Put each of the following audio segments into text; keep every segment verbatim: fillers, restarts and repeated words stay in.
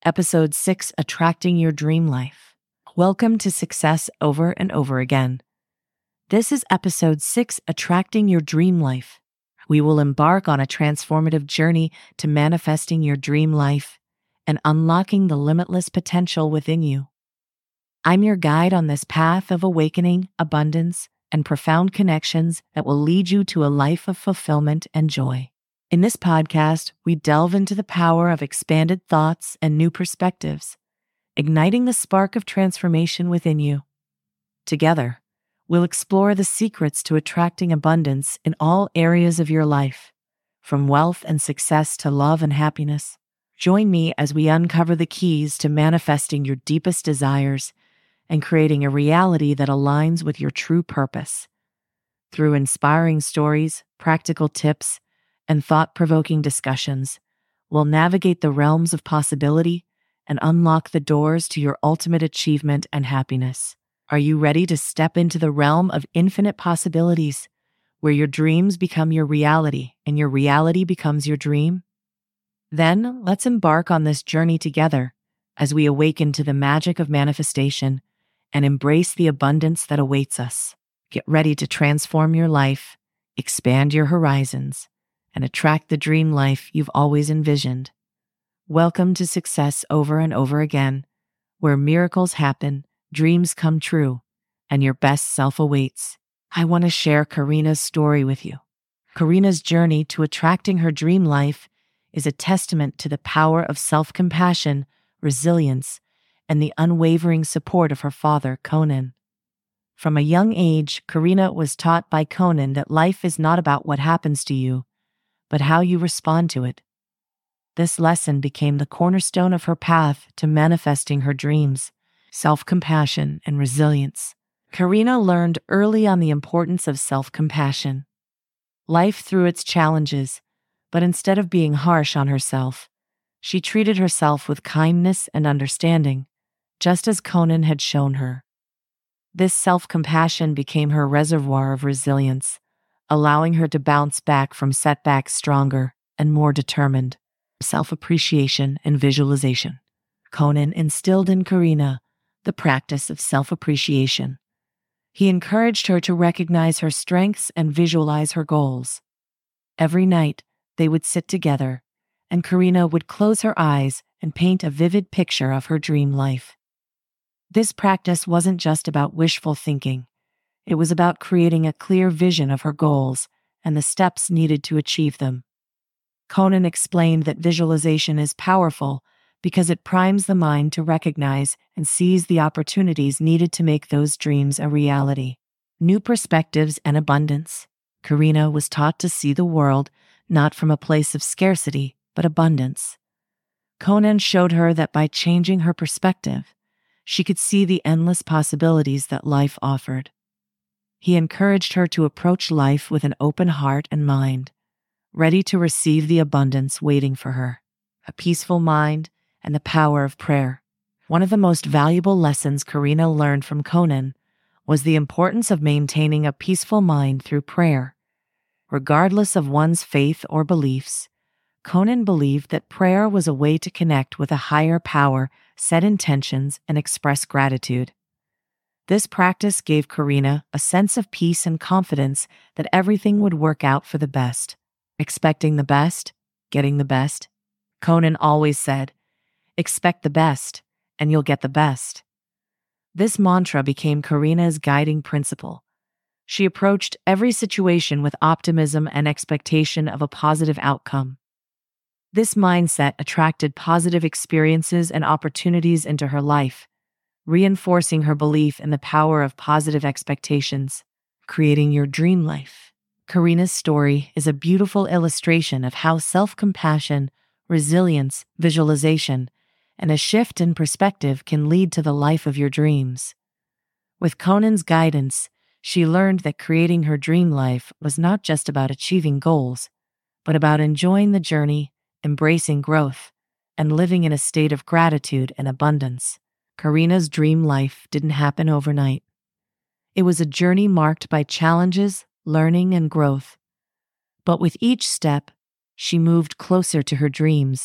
Episode six, Attracting Your Dream Life. Welcome to Success Over and Over Again. This is Episode six, Attracting Your Dream Life. We will embark on a transformative journey to manifesting your dream life and unlocking the limitless potential within you. I'm your guide on this path of awakening, abundance, and profound connections that will lead you to a life of fulfillment and joy. In this podcast, we delve into the power of expanded thoughts and new perspectives, igniting the spark of transformation within you. Together, we'll explore the secrets to attracting abundance in all areas of your life, from wealth and success to love and happiness. Join me as we uncover the keys to manifesting your deepest desires and creating a reality that aligns with your true purpose. Through inspiring stories, practical tips, and thought-provoking discussions, we'll navigate the realms of possibility and unlock the doors to your ultimate achievement and happiness. Are you ready to step into the realm of infinite possibilities, where your dreams become your reality and your reality becomes your dream? Then, let's embark on this journey together as we awaken to the magic of manifestation and embrace the abundance that awaits us. Get ready to transform your life, expand your horizons, and attract the dream life you've always envisioned. Welcome to Success Over and Over Again, where miracles happen, dreams come true, and your best self awaits. I want to share Karina's story with you. Karina's journey to attracting her dream life is a testament to the power of self-compassion, resilience, and the unwavering support of her father, Conan. From a young age, Karina was taught by Conan that life is not about what happens to you, but how you respond to it. This lesson became the cornerstone of her path to manifesting her dreams, self-compassion, and resilience. Karina learned early on the importance of self-compassion. Life threw its challenges, but instead of being harsh on herself, she treated herself with kindness and understanding, just as Conan had shown her. This self-compassion became her reservoir of resilience, allowing her to bounce back from setbacks stronger and more determined. Self-appreciation and visualization. Conan instilled in Karina the practice of self-appreciation. He encouraged her to recognize her strengths and visualize her goals. Every night, they would sit together, and Karina would close her eyes and paint a vivid picture of her dream life. This practice wasn't just about wishful thinking. It was about creating a clear vision of her goals and the steps needed to achieve them. Conan explained that visualization is powerful because it primes the mind to recognize and seize the opportunities needed to make those dreams a reality. New perspectives and abundance. Karina was taught to see the world not from a place of scarcity, but abundance. Conan showed her that by changing her perspective, she could see the endless possibilities that life offered. He encouraged her to approach life with an open heart and mind, ready to receive the abundance waiting for her. A peaceful mind and the power of prayer. One of the most valuable lessons Karina learned from Conan was the importance of maintaining a peaceful mind through prayer. Regardless of one's faith or beliefs, Conan believed that prayer was a way to connect with a higher power, set intentions, and express gratitude. This practice gave Karina a sense of peace and confidence that everything would work out for the best. Expecting the best, getting the best. Conan always said, "Expect the best, and you'll get the best." This mantra became Karina's guiding principle. She approached every situation with optimism and expectation of a positive outcome. This mindset attracted positive experiences and opportunities into her life, reinforcing her belief in the power of positive expectations. Creating your dream life. Karina's story is a beautiful illustration of how self-compassion, resilience, visualization, and a shift in perspective can lead to the life of your dreams. With Conan's guidance, she learned that creating her dream life was not just about achieving goals, but about enjoying the journey, embracing growth, and living in a state of gratitude and abundance. Karina's dream life didn't happen overnight. It was a journey marked by challenges, learning, and growth. But with each step, she moved closer to her dreams,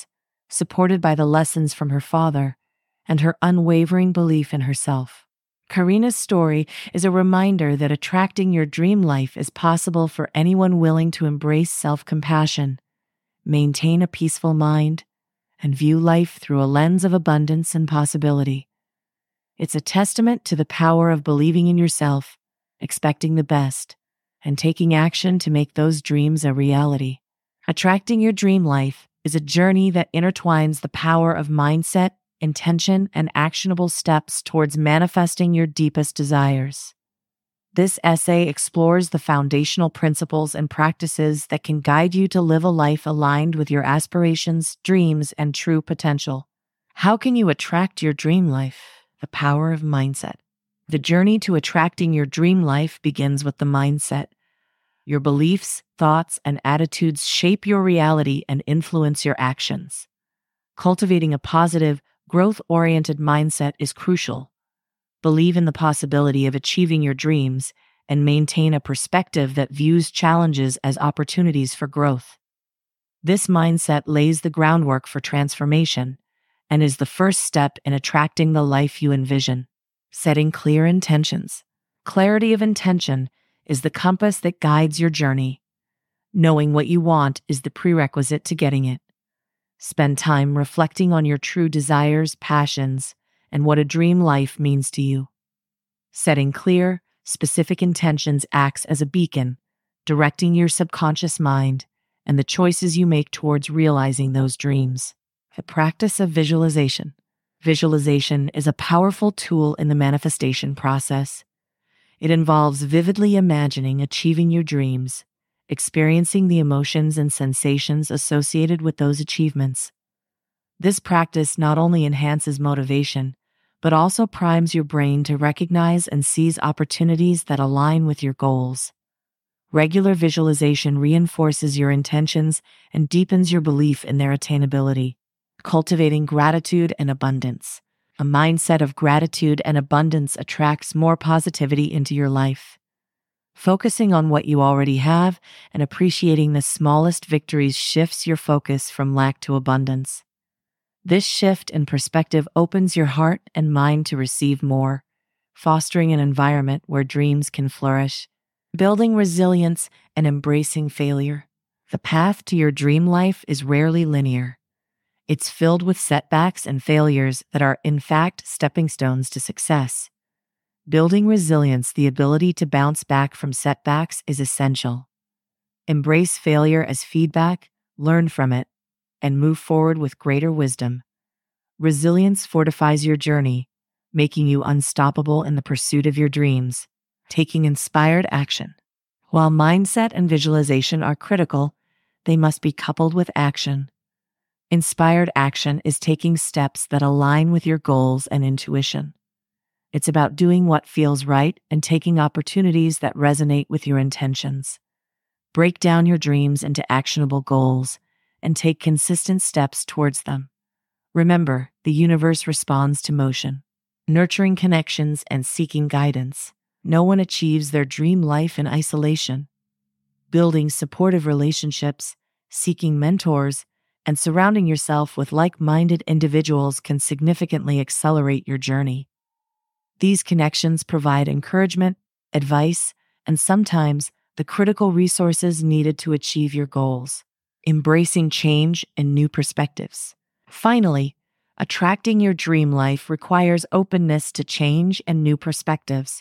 supported by the lessons from her father and her unwavering belief in herself. Karina's story is a reminder that attracting your dream life is possible for anyone willing to embrace self-compassion, maintain a peaceful mind, and view life through a lens of abundance and possibility. It's a testament to the power of believing in yourself, expecting the best, and taking action to make those dreams a reality. Attracting your dream life is a journey that intertwines the power of mindset, intention, and actionable steps towards manifesting your deepest desires. This essay explores the foundational principles and practices that can guide you to live a life aligned with your aspirations, dreams, and true potential. How can you attract your dream life? The power of mindset. The journey to attracting your dream life begins with the mindset. Your beliefs, thoughts, and attitudes shape your reality and influence your actions. Cultivating a positive, growth-oriented mindset is crucial. Believe in the possibility of achieving your dreams and maintain a perspective that views challenges as opportunities for growth. This mindset lays the groundwork for transformation and is the first step in attracting the life you envision. Setting clear intentions. Clarity of intention is the compass that guides your journey. Knowing what you want is the prerequisite to getting it. Spend time reflecting on your true desires, passions, and what a dream life means to you. Setting clear, specific intentions acts as a beacon, directing your subconscious mind and the choices you make towards realizing those dreams. The practice of visualization. Visualization is a powerful tool in the manifestation process. It involves vividly imagining achieving your dreams, experiencing the emotions and sensations associated with those achievements. This practice not only enhances motivation, but also primes your brain to recognize and seize opportunities that align with your goals. Regular visualization reinforces your intentions and deepens your belief in their attainability. Cultivating gratitude and abundance. A mindset of gratitude and abundance attracts more positivity into your life. Focusing on what you already have and appreciating the smallest victories shifts your focus from lack to abundance. This shift in perspective opens your heart and mind to receive more, fostering an environment where dreams can flourish. Building resilience and embracing failure. The path to your dream life is rarely linear. It's filled with setbacks and failures that are, in fact, stepping stones to success. Building resilience, the ability to bounce back from setbacks, is essential. Embrace failure as feedback, learn from it, and move forward with greater wisdom. Resilience fortifies your journey, making you unstoppable in the pursuit of your dreams. Taking inspired action. While mindset and visualization are critical, they must be coupled with action. Inspired action is taking steps that align with your goals and intuition. It's about doing what feels right and taking opportunities that resonate with your intentions. Break down your dreams into actionable goals and take consistent steps towards them. Remember, the universe responds to motion. Nurturing connections and seeking guidance. No one achieves their dream life in isolation. Building supportive relationships, seeking mentors, and surrounding yourself with like-minded individuals can significantly accelerate your journey. These connections provide encouragement, advice, and sometimes the critical resources needed to achieve your goals. Embracing change and new perspectives. Finally, attracting your dream life requires openness to change and new perspectives.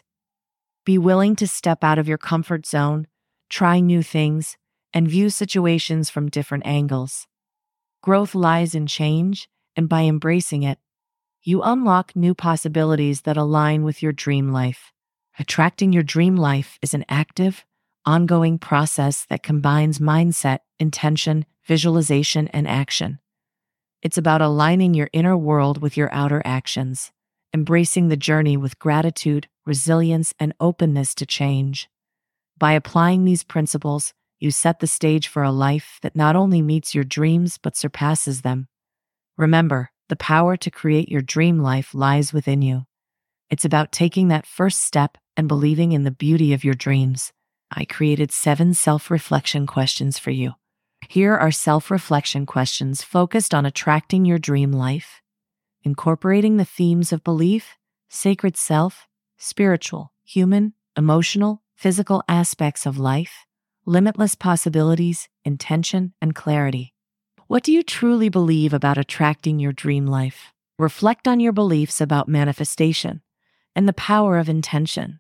Be willing to step out of your comfort zone, try new things, and view situations from different angles. Growth lies in change, and by embracing it, you unlock new possibilities that align with your dream life. Attracting your dream life is an active, ongoing process that combines mindset, intention, visualization, and action. It's about aligning your inner world with your outer actions, embracing the journey with gratitude, resilience, and openness to change. By applying these principles, you set the stage for a life that not only meets your dreams but surpasses them. Remember, the power to create your dream life lies within you. It's about taking that first step and believing in the beauty of your dreams. I created seven self-reflection questions for you. Here are self-reflection questions focused on attracting your dream life, incorporating the themes of belief, sacred self, spiritual, human, emotional, physical aspects of life, limitless possibilities, intention, and clarity. What do you truly believe about attracting your dream life? Reflect on your beliefs about manifestation and the power of intention.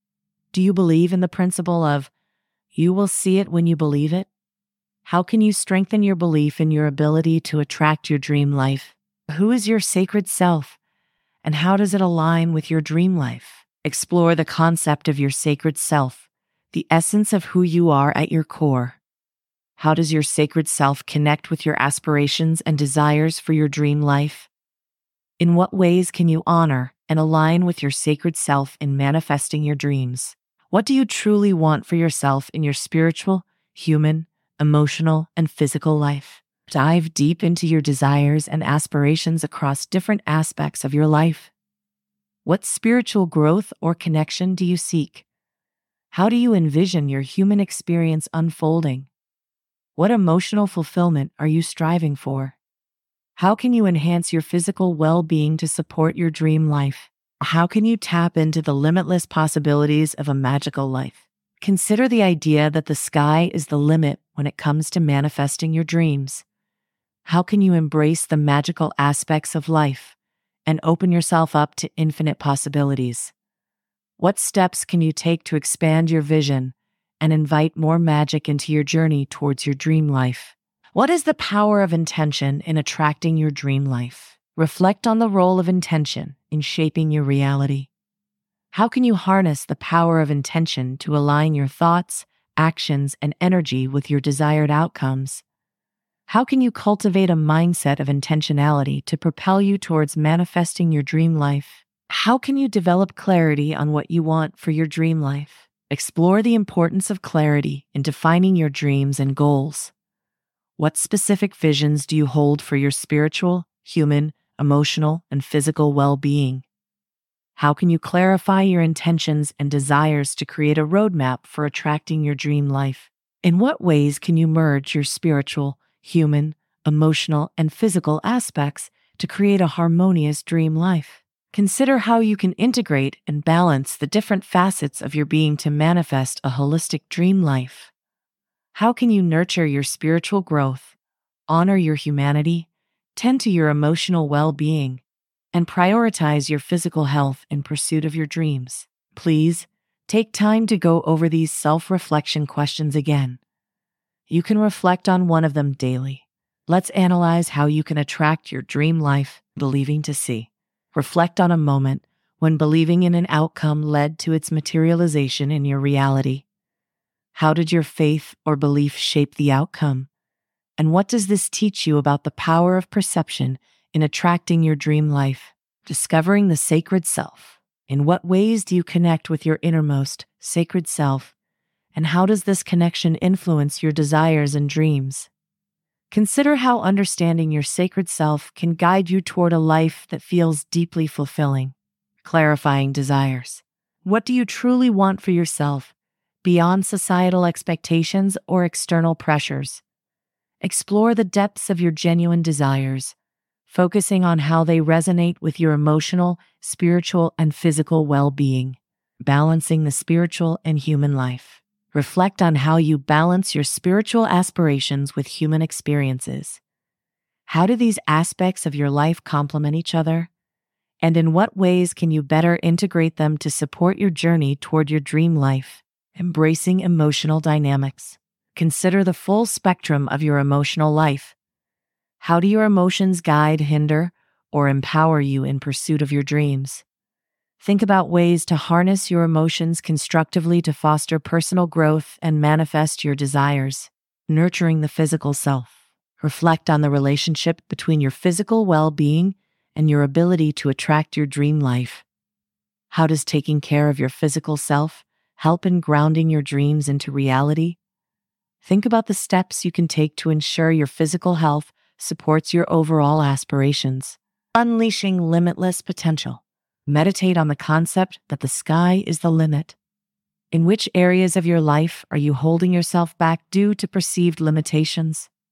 Do you believe in the principle of you will see it when you believe it? How can you strengthen your belief in your ability to attract your dream life? Who is your sacred self, and how does it align with your dream life? Explore the concept of your sacred self, the essence of who you are at your core. How does your sacred self connect with your aspirations and desires for your dream life? In what ways can you honor and align with your sacred self in manifesting your dreams? What do you truly want for yourself in your spiritual, human, emotional, and physical life? Dive deep into your desires and aspirations across different aspects of your life. What spiritual growth or connection do you seek? How do you envision your human experience unfolding? What emotional fulfillment are you striving for? How can you enhance your physical well-being to support your dream life? How can you tap into the limitless possibilities of a magical life? Consider the idea that the sky is the limit when it comes to manifesting your dreams. How can you embrace the magical aspects of life and open yourself up to infinite possibilities? What steps can you take to expand your vision and invite more magic into your journey towards your dream life? What is the power of intention in attracting your dream life? Reflect on the role of intention in shaping your reality. How can you harness the power of intention to align your thoughts, actions, and energy with your desired outcomes? How can you cultivate a mindset of intentionality to propel you towards manifesting your dream life? How can you develop clarity on what you want for your dream life? Explore the importance of clarity in defining your dreams and goals. What specific visions do you hold for your spiritual, human, emotional, and physical well-being? How can you clarify your intentions and desires to create a roadmap for attracting your dream life? In what ways can you merge your spiritual, human, emotional, and physical aspects to create a harmonious dream life? Consider how you can integrate and balance the different facets of your being to manifest a holistic dream life. How can you nurture your spiritual growth, honor your humanity, tend to your emotional well-being, and prioritize your physical health in pursuit of your dreams? Please take time to go over these self-reflection questions again. You can reflect on one of them daily. Let's analyze how you can attract your dream life, believing to see. Reflect on a moment when believing in an outcome led to its materialization in your reality. How did your faith or belief shape the outcome? And what does this teach you about the power of perception in attracting your dream life? Discovering the sacred self. In what ways do you connect with your innermost sacred self? And how does this connection influence your desires and dreams? Consider how understanding your sacred self can guide you toward a life that feels deeply fulfilling. Clarifying desires. What do you truly want for yourself, beyond societal expectations or external pressures? Explore the depths of your genuine desires, focusing on how they resonate with your emotional, spiritual, and physical well-being. Balancing the spiritual and human life. Reflect on how you balance your spiritual aspirations with human experiences. How do these aspects of your life complement each other? And in what ways can you better integrate them to support your journey toward your dream life? Embracing emotional dynamics. Consider the full spectrum of your emotional life. How do your emotions guide, hinder, or empower you in pursuit of your dreams? Think about ways to harness your emotions constructively to foster personal growth and manifest your desires. Nurturing the physical self. Reflect on the relationship between your physical well-being and your ability to attract your dream life. How does taking care of your physical self help in grounding your dreams into reality? Think about the steps you can take to ensure your physical health supports your overall aspirations. Unleashing limitless potential. Meditate on the concept that the sky is the limit. In which areas of your life are you holding yourself back due to perceived limitations?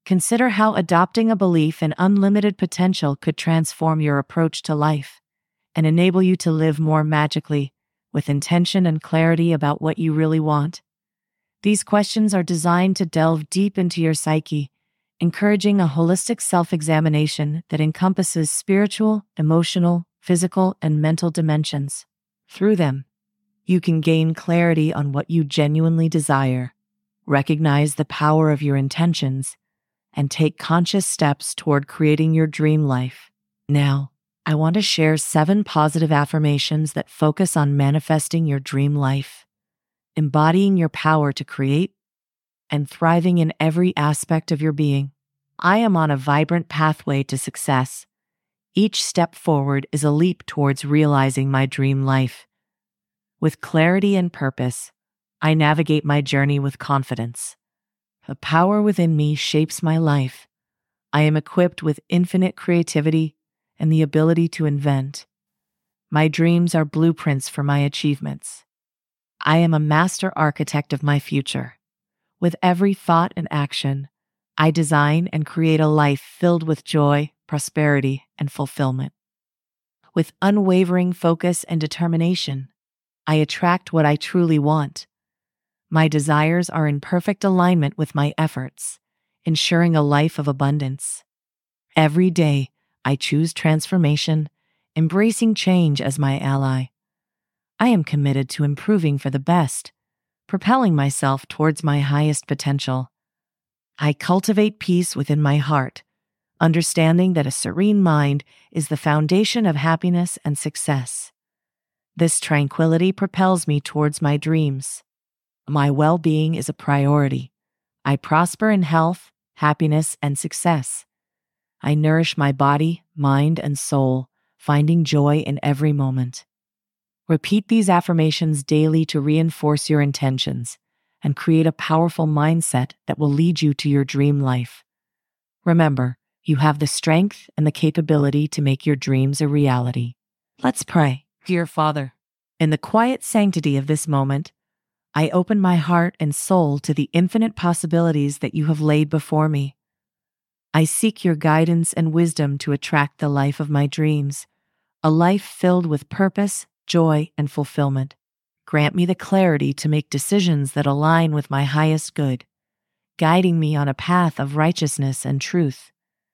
Consider how adopting a belief in unlimited potential could transform your approach to life and enable you to live more magically, with intention and clarity about what you really want. These questions are designed to delve deep into your psyche, encouraging a holistic self-examination that encompasses spiritual, emotional, physical, and mental dimensions. Through them, you can gain clarity on what you genuinely desire, recognize the power of your intentions, and take conscious steps toward creating your dream life. Now, I want to share seven positive affirmations that focus on manifesting your dream life, embodying your power to create, and thriving in every aspect of your being. I am on a vibrant pathway to success. Each step forward is a leap towards realizing my dream life. With clarity and purpose, I navigate my journey with confidence. The power within me shapes my life. I am equipped with infinite creativity and the ability to invent. My dreams are blueprints for my achievements. I am a master architect of my future. With every thought and action, I design and create a life filled with joy, prosperity, and fulfillment. With unwavering focus and determination, I attract what I truly want. My desires are in perfect alignment with my efforts, ensuring a life of abundance. Every day, I choose transformation, embracing change as my ally. I am committed to improving for the best, propelling myself towards my highest potential. I cultivate peace within my heart, understanding that a serene mind is the foundation of happiness and success. This tranquility propels me towards my dreams. My well-being is a priority. I prosper in health, happiness, and success. I nourish my body, mind, and soul, finding joy in every moment. Repeat these affirmations daily to reinforce your intentions and create a powerful mindset that will lead you to your dream life. Remember, you have the strength and the capability to make your dreams a reality. Let's pray. Dear Father, in the quiet sanctity of this moment, I open my heart and soul to the infinite possibilities that you have laid before me. I seek your guidance and wisdom to attract the life of my dreams, a life filled with purpose, joy, and fulfillment. Grant me the clarity to make decisions that align with my highest good, guiding me on a path of righteousness and truth.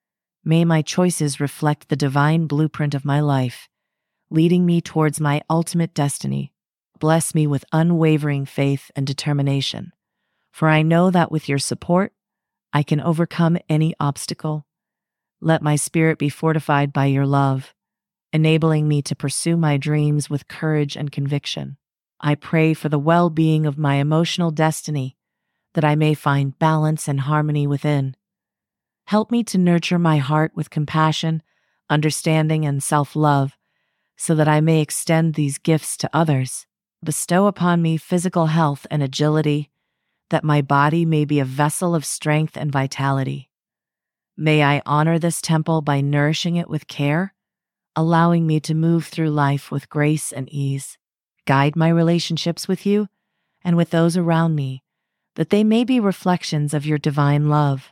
May my choices reflect the divine blueprint of my life, leading me towards my ultimate destiny. Bless me with unwavering faith and determination, for I know that with your support, I can overcome any obstacle. Let my spirit be fortified by your love, enabling me to pursue my dreams with courage and conviction. I pray for the well-being of my emotional destiny, that I may find balance and harmony within. Help me to nurture my heart with compassion, understanding, and self-love, so that I may extend these gifts to others. Bestow upon me physical health and agility, that my body may be a vessel of strength and vitality. May I honor this temple by nourishing it with care, allowing me to move through life with grace and ease. Guide my relationships with you and with those around me, that they may be reflections of your divine love.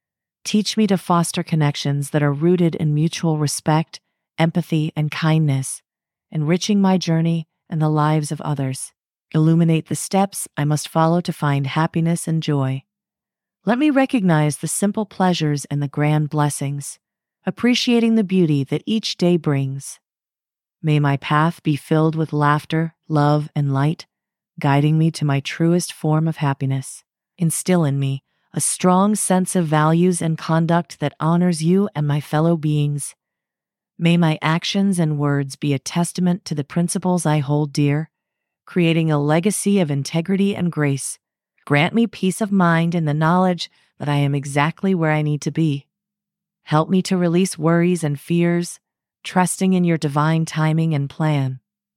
Teach me to foster connections that are rooted in mutual respect, empathy, and kindness, enriching my journey and the lives of others. Illuminate the steps I must follow to find happiness and joy. Let me recognize the simple pleasures and the grand blessings, appreciating the beauty that each day brings. May my path be filled with laughter, love, and light, guiding me to my truest form of happiness. Instill in me a strong sense of values and conduct that honors you and my fellow beings. May my actions and words be a testament to the principles I hold dear, creating a legacy of integrity and grace. Grant me peace of mind in the knowledge that I am exactly where I need to be. Help me to release worries and fears, trusting in your divine timing and plan.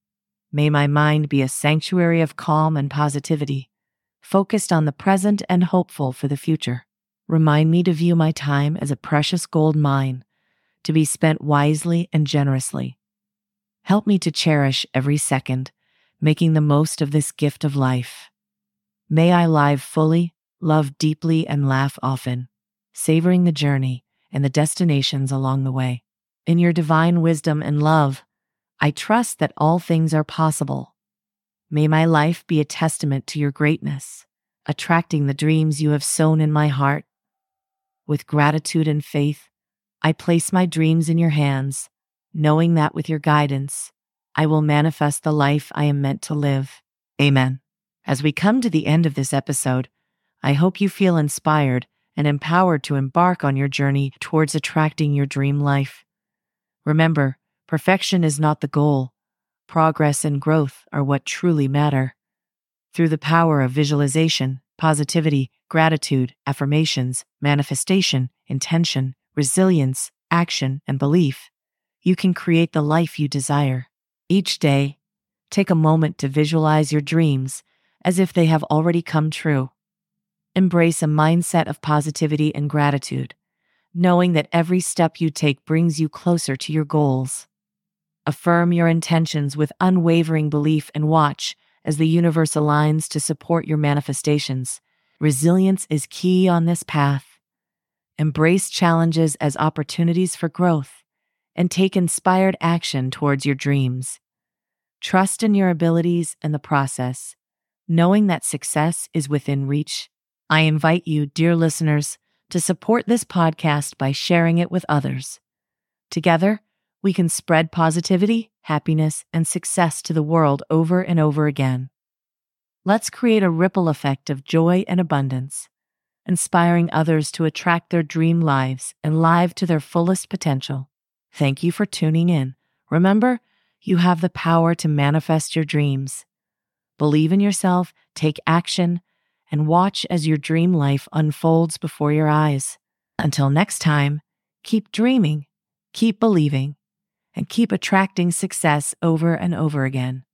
May my mind be a sanctuary of calm and positivity, focused on the present and hopeful for the future. Remind me to view my time as a precious gold mine, to be spent wisely and generously. Help me to cherish every second, making the most of this gift of life. May I live fully, love deeply, and laugh often. savoring the journey and the destinations along the way. In your divine wisdom and love, I trust that all things are possible. May my life be a testament to your greatness, attracting the dreams you have sown in my heart. With gratitude and faith, I place my dreams in your hands, knowing that with your guidance, I will manifest the life I am meant to live. Amen. As we come to the end of this episode, I hope you feel inspired and empowered to embark on your journey towards attracting your dream life. Remember, perfection is not the goal. Progress and growth are what truly matter. Through the power of visualization, positivity, gratitude, affirmations, manifestation, intention, resilience, action, and belief, you can create the life you desire. Each day, take a moment to visualize your dreams as if they have already come true. Embrace a mindset of positivity and gratitude, knowing that every step you take brings you closer to your goals. Affirm your intentions with unwavering belief and watch as the universe aligns to support your manifestations. Resilience is key on this path. Embrace challenges as opportunities for growth and take inspired action towards your dreams. Trust in your abilities and the process, knowing that success is within reach. I invite you, dear listeners, to support this podcast by sharing it with others. Together, we can spread positivity, happiness, and success to the world over and over again. Let's create a ripple effect of joy and abundance, inspiring others to attract their dream lives and live to their fullest potential. Thank you for tuning in. Remember, you have the power to manifest your dreams. Believe in yourself, take action, and watch as your dream life unfolds before your eyes. Until next time, keep dreaming, keep believing, and keep attracting success over and over again.